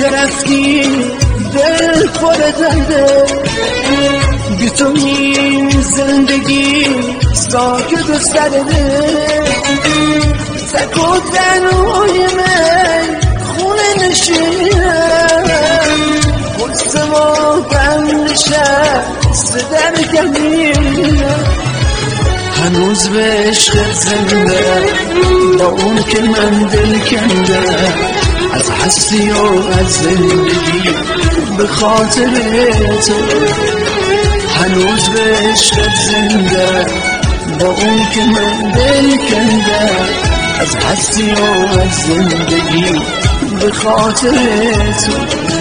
که رفتی دل پر درده، بی تو این زندگی ساکت و سرده. تک و تنهای من خونه نشینه، قرص و غم نشست در گمینه. هنوز به عشق زنده با اون که من دل کنده، از هستی و از زندگی به خاطر تو. هنوز به عشق زنده با اون که من دل کنده، از هستی و از زندگی به خاطر تو.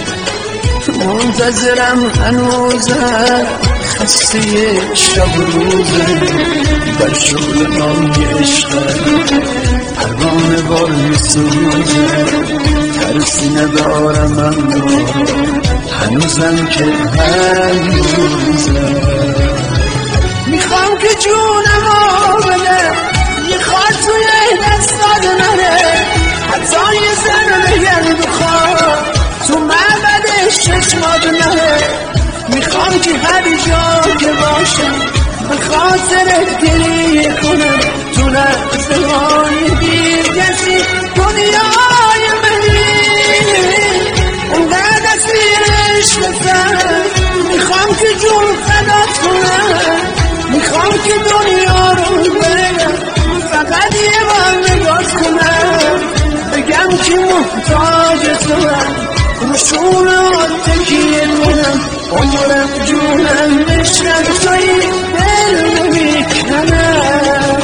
منتظرم هنوزم خسته شب روزه، بر شغل نامی عشقه پروانه بار میسوزه. ترسی ندارم اما هنوزم که هنوزه. میخوام که جونم بده یه خواهد توی دستاد نره، حتی یه زن بگرد بخواه تو معبدش چشمات نره. میخوام که هر جا که باشم به خاطرت گریه کنم، تو لحظه های بی کسی دنیای منی اونقدر اسیرش بزن. میخوام که جون فدات کنم، میخوام که دنیا رو بگم، فقط یه بار نگات کنم، بگم که محتاج توام، روشون رو تکیه کنم. عمرم جونم عشقم توی دل نمیکنم.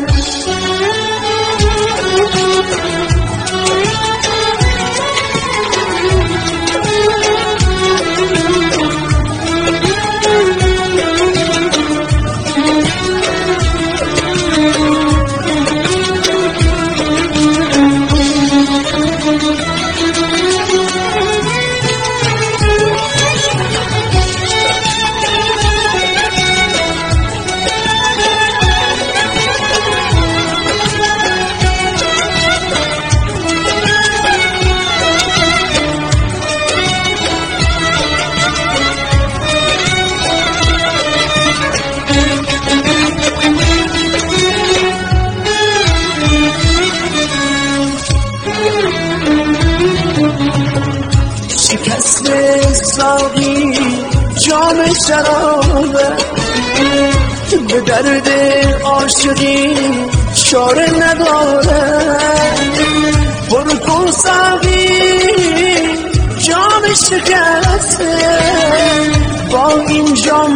شکست ساقی جام شرابه، به درد عاشقی چاره نداره. برو کن ساقی جام شکسته، با این جام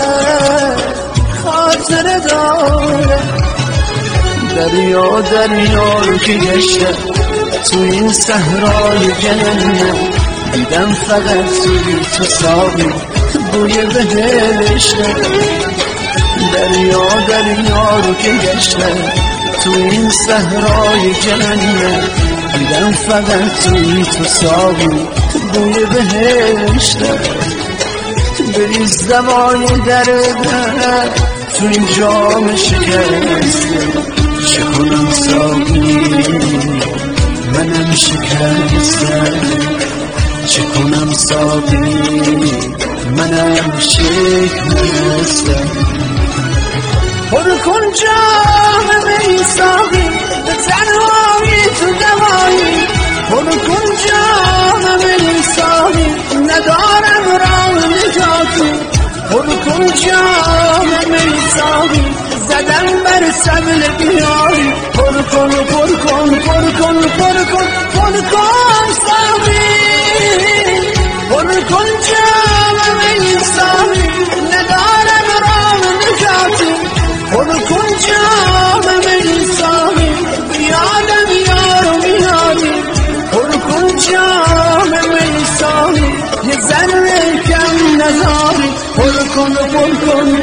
خاطره داره. دریا دریا رو که گشته تو این صحرای جنت، دیدم فقط توی تو ساقی بوی بهشته. دریا دریا رو که گشته تو این صحرای جنت، دیدم فقط توی تو ساقی بوی بهشته. بریز دوای درد تو این جام شکسته، چه کنم ساقی منم شکسته، چه کنم ساقی منم شکسته. پر کن جام می ساقی به تنهایی تو دوایی، پر کن جام می ساقی ندارم راه نجاتی. پر کن جام می ساقی زدم بر سبل بیاری. پر کن پر کن پر کن پر کن پر کن ساقی، پر کن جام می ساقی ندارم راه نجاتی. پر کن جام می ساقی بیادم یارو میاری. پر کن جام می ساقی یه ذره کم نذاری. پر کن پر کن